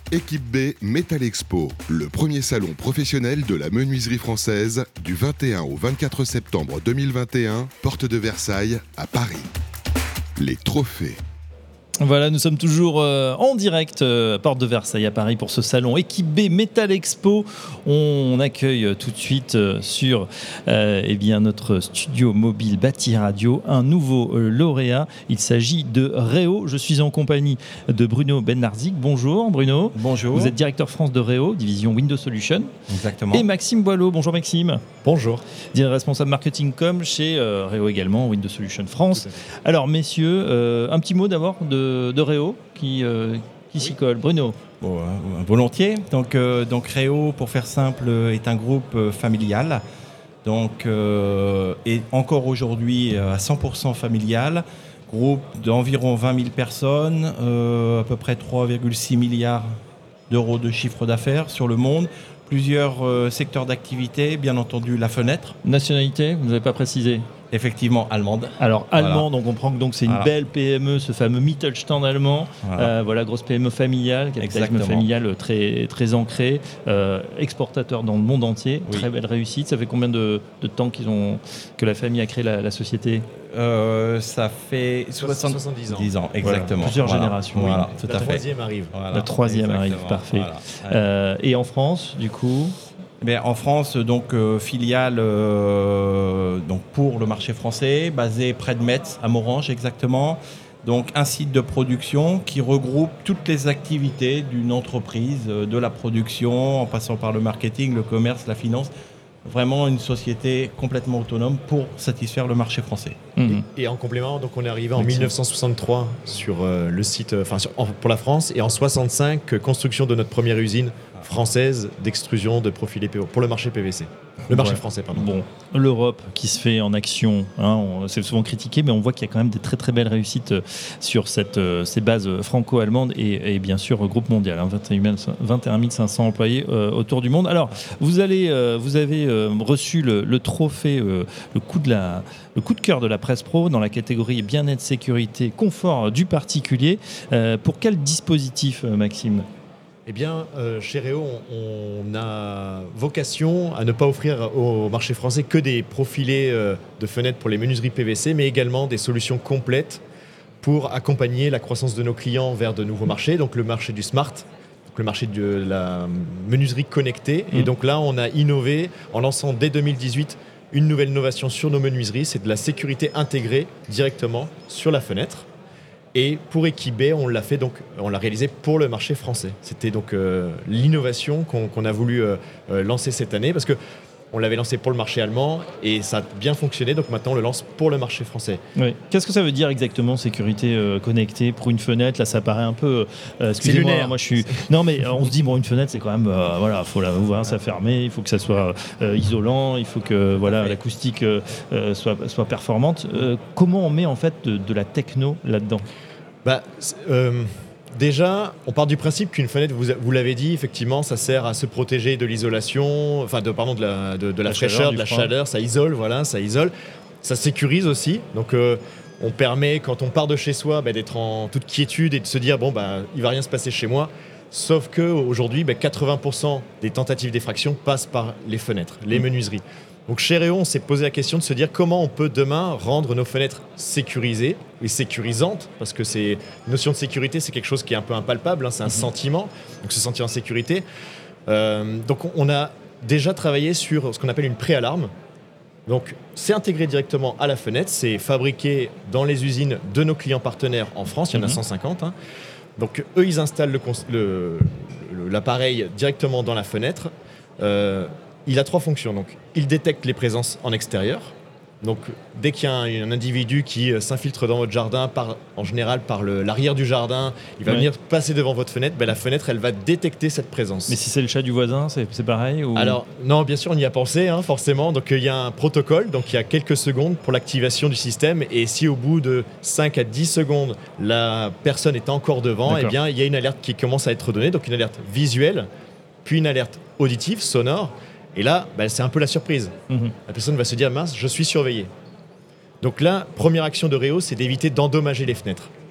Équipe B Metal Expo, le premier salon professionnel de la menuiserie française du 21 au 24 septembre 2021, porte de Versailles à Paris. Les trophées. Voilà, nous sommes toujours en direct à Porte de Versailles à Paris pour ce salon Équipe B Metal Expo. On accueille tout de suite sur notre studio mobile Bâti Radio un nouveau lauréat. Il s'agit de Réo. Je suis en compagnie de Bruno Benarzik. Bonjour Bruno. Bonjour. Vous êtes directeur France de Réo, division Windows Solutions. Exactement. Et Maxime Boileau. Bonjour Maxime. Bonjour. Responsable marketing com chez Réo également, Windows Solutions France. Alors messieurs, un petit mot d'abord de Réo qui s'y colle. Bruno. Bon, volontiers. Donc Réo, pour faire simple, est un groupe familial. Et encore aujourd'hui à 100% familial. Groupe d'environ 20 000 personnes, à peu près 3,6 milliards d'euros de chiffre d'affaires sur le monde. Plusieurs secteurs d'activité, bien entendu la fenêtre. Nationalité, vous n'avez pas précisé. Effectivement, allemande. Alors, allemand, donc on comprend que c'est une belle PME, ce fameux Mittelstand allemand. Grosse PME familiale, capitalisme familial très, très ancré, exportateur dans le monde entier. Oui. Très belle réussite. Ça fait combien de temps que la famille a créé la société ? Ça fait 70 ans, exactement. Plusieurs générations. Voilà, oui. La troisième arrive. La troisième arrive, parfait. Voilà. Et en France, du coup ? En France, filiale pour le marché français, basée près de Metz, à Morhange exactement. Donc un site de production qui regroupe toutes les activités d'une entreprise, de la production, en passant par le marketing, le commerce, la finance. Vraiment une société complètement autonome pour satisfaire le marché français. Et en complément, donc on est arrivé en 1963 sur le site, pour la France, et en 65 construction de notre première usine française d'extrusion de profilés pour le marché PVC. Le marché français, pardon. Bon, l'Europe qui se fait en action, c'est souvent critiqué, mais on voit qu'il y a quand même des très très belles réussites sur ces bases franco-allemandes et bien sûr groupe mondial, 21 500 employés autour du monde. Alors, vous avez reçu le trophée, le coup de cœur de la presse pro dans la catégorie bien-être, sécurité, confort du particulier. Pour quel dispositif, Maxime ? Eh bien, chez Réo, on a vocation à ne pas offrir au marché français que des profilés de fenêtres pour les menuiseries PVC, mais également des solutions complètes pour accompagner la croissance de nos clients vers de nouveaux marchés, donc le marché du smart, donc le marché de la menuiserie connectée. Et donc là, on a innové en lançant dès 2018 une nouvelle innovation sur nos menuiseries, c'est de la sécurité intégrée directement sur la fenêtre. Et pour Équipe B, on l'a réalisé pour le marché français. C'était donc l'innovation qu'on a voulu lancer cette année parce qu'on l'avait lancé pour le marché allemand et ça a bien fonctionné. Donc maintenant, on le lance pour le marché français. Oui. Qu'est-ce que ça veut dire exactement, sécurité connectée pour une fenêtre ? Là, ça paraît un peu... excusez-moi, lunaire. Moi, je suis... Non, mais on se dit, une fenêtre, c'est quand même... faut la ouvrir, ça fermer, il faut que ça soit isolant, il faut que l'acoustique soit performante. Comment on met en fait de la techno là-dedans ? Déjà, on part du principe qu'une fenêtre, vous l'avez dit, effectivement, ça sert à se protéger de l'isolation, de la fraîcheur, de la chaleur, ça isole. Ça sécurise aussi. Donc, on permet, quand on part de chez soi, d'être en toute quiétude et de se dire, il ne va rien se passer chez moi. Sauf qu'aujourd'hui, 80% des tentatives d'effraction passent par les fenêtres, les menuiseries. Donc chez Réo, on s'est posé la question de se dire comment on peut demain rendre nos fenêtres sécurisées et sécurisantes, parce que la notion de sécurité, c'est quelque chose qui est un peu impalpable, c'est un sentiment, donc se sentir en sécurité. Donc on a déjà travaillé sur ce qu'on appelle une préalarme. Donc c'est intégré directement à la fenêtre, c'est fabriqué dans les usines de nos clients partenaires en France, il y en a 150. Donc eux, ils installent l'appareil directement dans la fenêtre. Il a 3 fonctions. Donc, il détecte les présences en extérieur. Donc, dès qu'il y a un individu qui s'infiltre dans votre jardin, en général par l'arrière du jardin, il va venir passer devant votre fenêtre, la fenêtre, elle va détecter cette présence. Mais si c'est le chat du voisin, c'est pareil ou... Alors, non, bien sûr, on y a pensé, forcément. Donc, il y a un protocole, donc il y a quelques secondes pour l'activation du système. Et si au bout de 5 à 10 secondes, la personne est encore devant, il y a une alerte qui commence à être donnée. Donc, une alerte visuelle, puis une alerte auditive, sonore. Et là, c'est un peu la surprise. La personne va se dire, mince, je suis surveillé. Donc là, première action de Réo, c'est d'éviter d'endommager les fenêtres.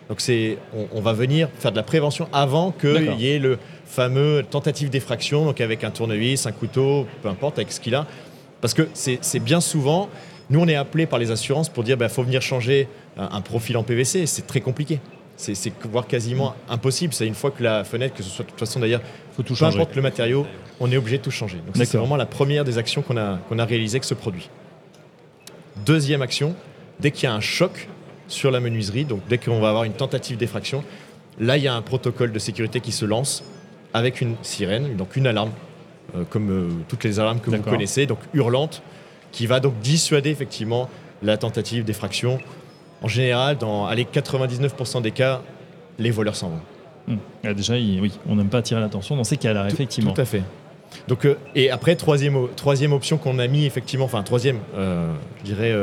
Donc on va venir faire de la prévention avant qu'il y ait le fameux tentative d'effraction, donc avec un tournevis, un couteau, peu importe, avec ce qu'il a. Parce que c'est bien souvent, nous on est appelés par les assurances pour dire faut venir changer un profil en PVC, c'est très compliqué. C'est voire quasiment impossible. C'est une fois que la fenêtre, que ce soit de toute façon d'ailleurs, peu importe le matériau, on est obligé de tout changer. Donc c'est vraiment la première des actions qu'on a réalisées avec ce produit. Deuxième action, dès qu'il y a un choc sur la menuiserie, donc dès qu'on va avoir une tentative d'effraction, là il y a un protocole de sécurité qui se lance avec une sirène, donc une alarme, comme toutes les alarmes que vous connaissez, donc hurlante, qui va donc dissuader effectivement la tentative d'effraction. En général, dans 99% des cas, les voleurs s'en vont. Déjà, oui, on n'aime pas attirer l'attention dans ces cas-là, effectivement. Tout à fait. Donc, et après, troisième option qu'on a mis, effectivement, enfin, troisième, je dirais,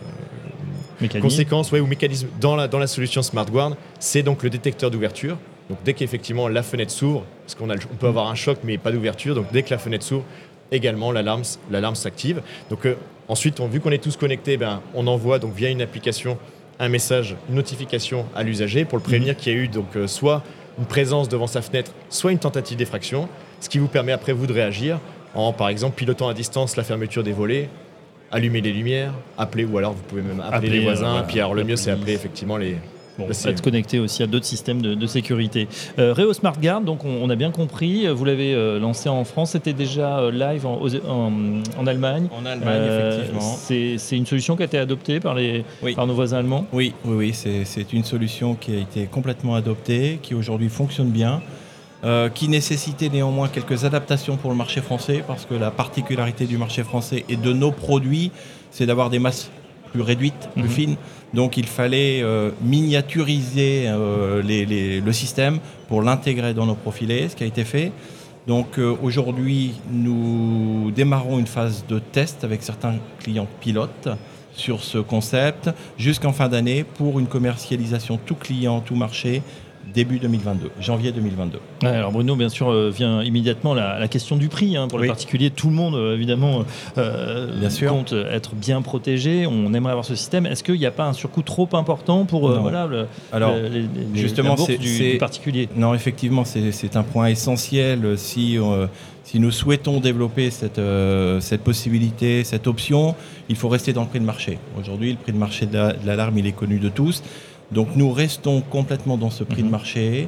conséquence ou mécanisme dans la solution SmartGuard, c'est donc le détecteur d'ouverture. Donc, dès qu'effectivement la fenêtre s'ouvre, parce on peut avoir un choc, mais pas d'ouverture, donc dès que la fenêtre s'ouvre, également l'alarme s'active. Donc, ensuite, vu qu'on est tous connectés, on envoie donc via une application un message, une notification à l'usager pour le prévenir qu'il y a eu donc, soit une présence devant sa fenêtre, soit une tentative d'effraction, ce qui vous permet après vous de réagir en, par exemple, pilotant à distance la fermeture des volets, allumer les lumières, appeler, ou alors vous pouvez même appeler les voisins. Puis alors le mieux, c'est appeler effectivement être connecté aussi à d'autres systèmes de sécurité. Reo SmartGuard, donc on a bien compris, vous l'avez lancé en France, c'était déjà live en Allemagne. En Allemagne, effectivement. C'est une solution qui a été adoptée par nos voisins allemands. Oui, c'est une solution qui a été complètement adoptée, qui aujourd'hui fonctionne bien, qui nécessitait néanmoins quelques adaptations pour le marché français, parce que la particularité du marché français et de nos produits, c'est d'avoir des masses plus réduites, plus fines. Donc il fallait miniaturiser le système pour l'intégrer dans nos profilés, ce qui a été fait. Donc aujourd'hui, nous démarrons une phase de test avec certains clients pilotes sur ce concept jusqu'en fin d'année pour une commercialisation tout client, tout marché, début 2022, janvier 2022. Alors Bruno, bien sûr, vient immédiatement la question du prix. Pour les particuliers, tout le monde, évidemment, compte être bien protégé. On aimerait avoir ce système. Est-ce qu'il n'y a pas un surcoût trop important pour justement, la bourse du particulier ? Non, effectivement, c'est un point essentiel. Si nous souhaitons développer cette possibilité, cette option, il faut rester dans le prix de marché. Aujourd'hui, le prix de marché de l'alarme, il est connu de tous. Donc nous restons complètement dans ce prix de marché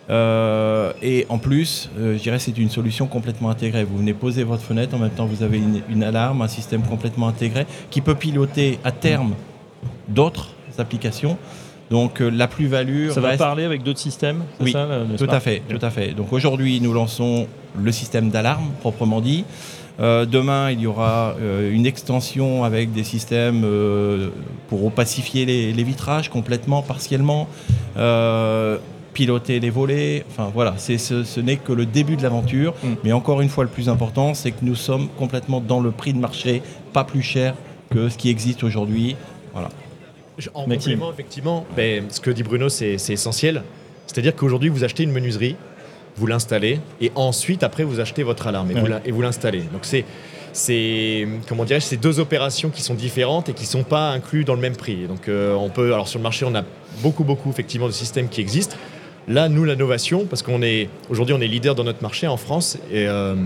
et en plus, je dirais c'est une solution complètement intégrée. Vous venez poser votre fenêtre, en même temps vous avez une alarme, un système complètement intégré qui peut piloter à terme d'autres applications. Donc la plus-value va parler avec d'autres systèmes, c'est oui, ça, tout à fait. Donc aujourd'hui, nous lançons le système d'alarme proprement dit. Demain, il y aura une extension avec des systèmes pour opacifier les vitrages complètement, partiellement, piloter les volets. Enfin voilà, ce n'est que le début de l'aventure. Mais encore une fois, le plus important, c'est que nous sommes complètement dans le prix de marché, pas plus cher que ce qui existe aujourd'hui. Voilà. En complément, effectivement, ce que dit Bruno, c'est essentiel. C'est-à-dire qu'aujourd'hui, vous achetez une menuiserie, vous l'installez, et ensuite, après, vous achetez votre alarme et vous l'installez. Donc, c'est deux opérations qui sont différentes et qui ne sont pas incluses dans le même prix. Donc, alors sur le marché, on a beaucoup, effectivement, de systèmes qui existent. Là, nous, l'innovation, parce qu'aujourd'hui, on est leader dans notre marché en France et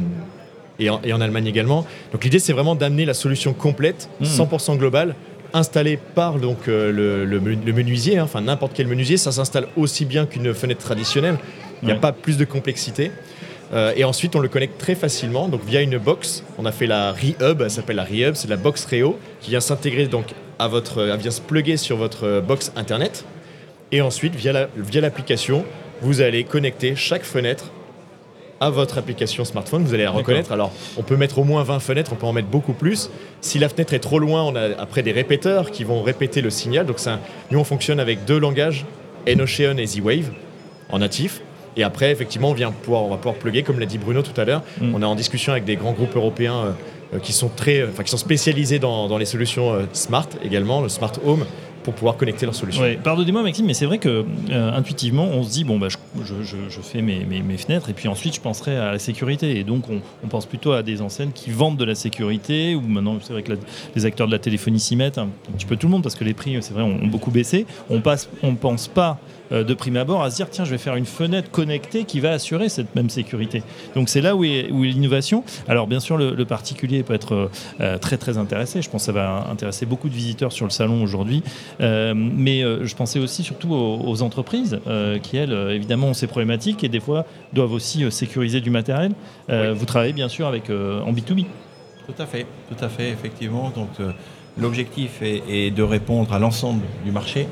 en Allemagne également. Donc, l'idée, c'est vraiment d'amener la solution complète, 100% globale, installé par donc, le menuisier, enfin n'importe quel menuisier. Ça s'installe aussi bien qu'une fenêtre traditionnelle. Il n'y a pas plus de complexité. Et ensuite, on le connecte très facilement. Donc, via une box, on a fait la ReHub, elle s'appelle la ReHub, c'est la box Reo qui vient s'intégrer donc elle vient se plugger sur votre box internet. Et ensuite, via l'application, vous allez connecter chaque fenêtre à votre application smartphone, vous allez la reconnaître. Alors, on peut mettre au moins 20 fenêtres, on peut en mettre beaucoup plus. Si la fenêtre est trop loin, on a après des répéteurs qui vont répéter le signal. Donc, nous, on fonctionne avec deux langages, Enocean et Z-Wave, en natif. Et après, effectivement, on va pouvoir plugger, comme l'a dit Bruno tout à l'heure. On est en discussion avec des grands groupes européens qui sont spécialisés dans les solutions smart également, le smart home, pour pouvoir connecter leurs solutions. Ouais, pardonnez-moi Maxime, mais c'est vrai que intuitivement, on se dit je fais mes fenêtres et puis ensuite je penserai à la sécurité. Et donc on pense plutôt à des enseignes qui vendent de la sécurité, ou maintenant c'est vrai que les acteurs de la téléphonie s'y mettent, un petit peu tout le monde, parce que les prix, c'est vrai, ont beaucoup baissé. On pense pas de prime abord à se dire tiens, je vais faire une fenêtre connectée qui va assurer cette même sécurité. Donc c'est là où est l'innovation. Alors bien sûr le particulier peut être très très intéressé, je pense que ça va intéresser beaucoup de visiteurs sur le salon aujourd'hui, mais je pensais aussi surtout aux entreprises qui elles évidemment ont ces problématiques et des fois doivent aussi sécuriser du matériel. Vous travaillez bien sûr avec en B2B. Tout à fait, effectivement. Donc l'objectif est de répondre à l'ensemble du marché,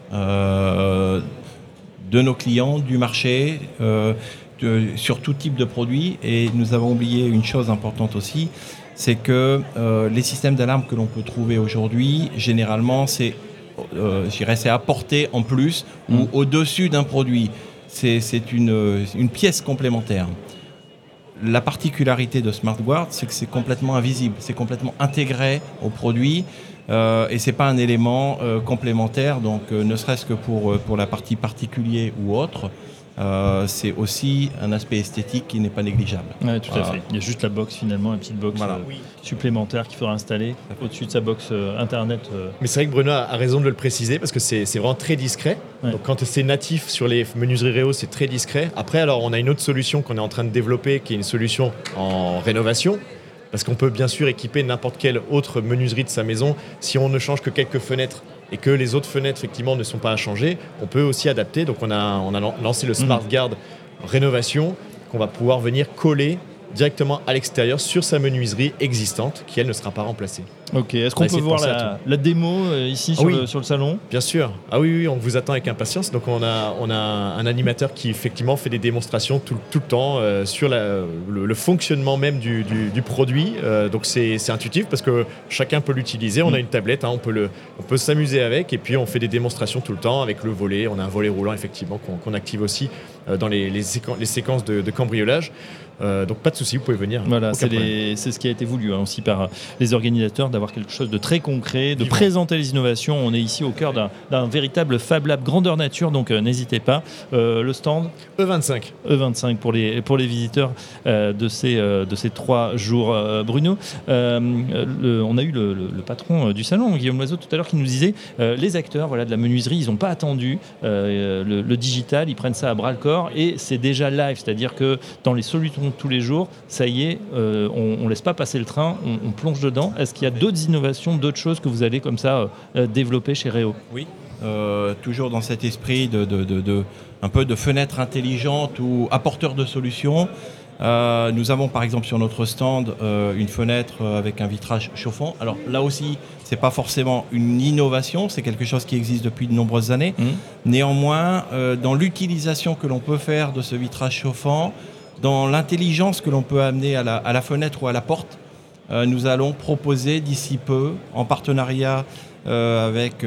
de nos clients, du marché, sur tout type de produits. Et nous avons oublié une chose importante aussi, c'est que les systèmes d'alarme que l'on peut trouver aujourd'hui, généralement, c'est apporté en plus ou au-dessus d'un produit. C'est une pièce complémentaire. La particularité de SmartGuard, c'est que c'est complètement invisible, c'est complètement intégré au produit. Et c'est pas un élément complémentaire, donc ne serait-ce que pour la partie particulier ou autre, c'est aussi un aspect esthétique qui n'est pas négligeable. Ouais, tout à fait. Il y a juste la box finalement, une petite box supplémentaire qu'il faudra installer au-dessus de sa box internet. Mais c'est vrai que Bruno a raison de le préciser parce que c'est vraiment très discret. Ouais. Donc quand c'est natif sur les menuiseries Réo, c'est très discret. Après, alors on a une autre solution qu'on est en train de développer, qui est une solution en rénovation. Parce qu'on peut bien sûr équiper n'importe quelle autre menuiserie de sa maison. Si on ne change que quelques fenêtres et que les autres fenêtres effectivement ne sont pas à changer, on peut aussi adapter. Donc on a lancé le SmartGuard rénovation qu'on va pouvoir venir coller directement à l'extérieur sur sa menuiserie existante qui elle ne sera pas remplacée. Ok, est-ce qu'on peut voir la démo ici sur le salon ? Bien sûr. Ah oui, on vous attend avec impatience. Donc on a un animateur qui effectivement fait des démonstrations tout le temps sur le fonctionnement même du produit. Donc c'est intuitif parce que chacun peut l'utiliser. On a une tablette, on peut s'amuser avec et puis on fait des démonstrations tout le temps avec le volet. On a un volet roulant effectivement qu'on active aussi dans les séquences de cambriolage. Donc pas de souci, vous pouvez venir. Voilà, c'est ce qui a été voulu aussi par les organisateurs, d'avoir quelque chose de très concret, de présenter les innovations. On est ici au cœur d'un véritable Fab Lab grandeur nature, donc n'hésitez pas. Le stand E25 pour les visiteurs de ces 3 jours. Bruno, on a eu le patron du salon, Guillaume Loiseau, tout à l'heure, qui nous disait les acteurs de la menuiserie, ils n'ont pas attendu le digital, ils prennent ça à bras le corps et c'est déjà live, c'est-à-dire que dans les solutions tous les jours, ça y est, on laisse pas passer le train, on plonge dedans. Est-ce qu'il y a d'autres innovations, d'autres choses que vous allez comme ça développer chez Réo ? Oui, toujours dans cet esprit un peu de fenêtre intelligente ou apporteur de solutions. Nous avons par exemple sur notre stand une fenêtre avec un vitrage chauffant. Alors là aussi, c'est pas forcément une innovation, c'est quelque chose qui existe depuis de nombreuses années. Néanmoins, dans l'utilisation que l'on peut faire de ce vitrage chauffant, dans l'intelligence que l'on peut amener à la fenêtre ou à la porte, nous allons proposer d'ici peu, en partenariat avec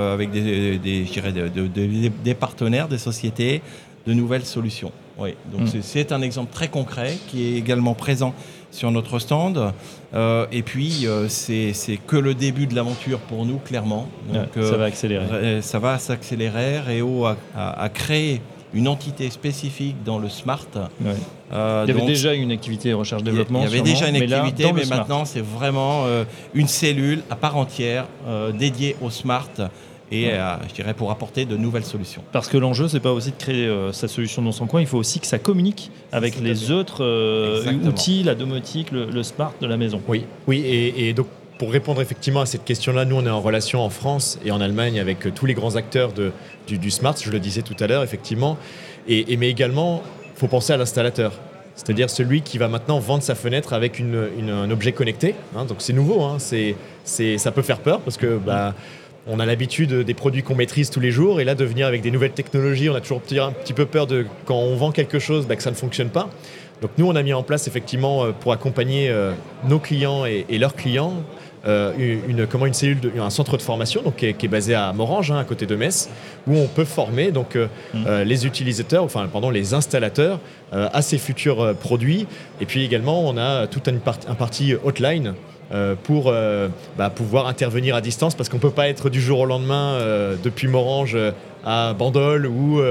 des partenaires, des sociétés, de nouvelles solutions. Oui, donc c'est un exemple très concret qui est également présent sur notre stand. Et puis, c'est que le début de l'aventure pour nous, clairement. Donc, ça va accélérer. Ça va s'accélérer. Réo a créé une entité spécifique dans le Smart. Ouais. Il y avait déjà une activité recherche-développement. Il y avait déjà une activité, mais maintenant c'est vraiment une cellule à part entière dédiée au Smart et je dirais pour apporter de nouvelles solutions. Parce que l'enjeu, c'est pas aussi de créer sa solution dans son coin, il faut aussi que ça communique avec les autres outils, la domotique, le Smart de la maison. Oui, et donc pour répondre effectivement à cette question-là, nous on est en relation en France et en Allemagne avec tous les grands acteurs du Smart, je le disais tout à l'heure effectivement, mais également il faut penser à l'installateur, c'est-à-dire celui qui va maintenant vendre sa fenêtre avec un objet connecté, donc c'est nouveau, ça peut faire peur parce que on a l'habitude des produits qu'on maîtrise tous les jours et là de venir avec des nouvelles technologies, on a toujours un petit peu peur de quand on vend quelque chose que ça ne fonctionne pas. Donc nous on a mis en place effectivement pour accompagner nos clients et leurs clients une cellule, un centre de formation donc, qui est basé à Morange, à côté de Metz, où on peut former donc, les utilisateurs, les installateurs à ces futurs produits. Et puis également, on a toute une partie hotline pour pouvoir intervenir à distance parce qu'on ne peut pas être du jour au lendemain depuis Morange à Bandol ou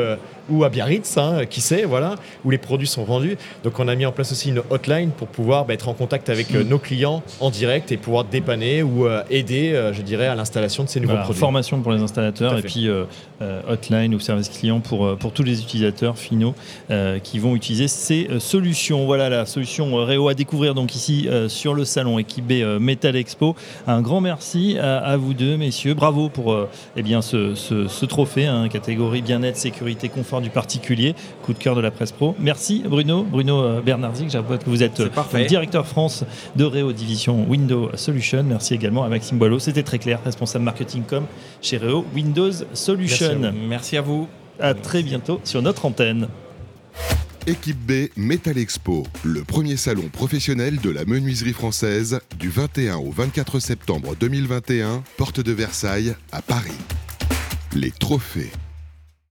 ou à Biarritz, qui sait, voilà, où les produits sont vendus. Donc on a mis en place aussi une hotline pour pouvoir être en contact avec nos clients en direct et pouvoir dépanner ou aider, je dirais, à l'installation de ces nouveaux produits. Formation pour les installateurs et puis hotline ou service client pour tous les utilisateurs finaux qui vont utiliser ces solutions. Voilà la solution Réo à découvrir donc ici sur le salon Equip-B Metal Expo. Un grand merci à vous deux, messieurs. Bravo pour ce trophée, catégorie bien-être, sécurité, confort du particulier. Coup de cœur de la presse pro. Merci Bruno Bernardi, j'avoue que vous êtes le directeur France de Réo Division Windows Solutions. Merci également à Maxime Boileau. C'était très clair, responsable marketing com chez Réo Windows Solutions. Merci à vous. À très bientôt sur notre antenne. Equip-B Metal Expo, le premier salon professionnel de la menuiserie française du 21 au 24 septembre 2021, porte de Versailles à Paris. Les trophées.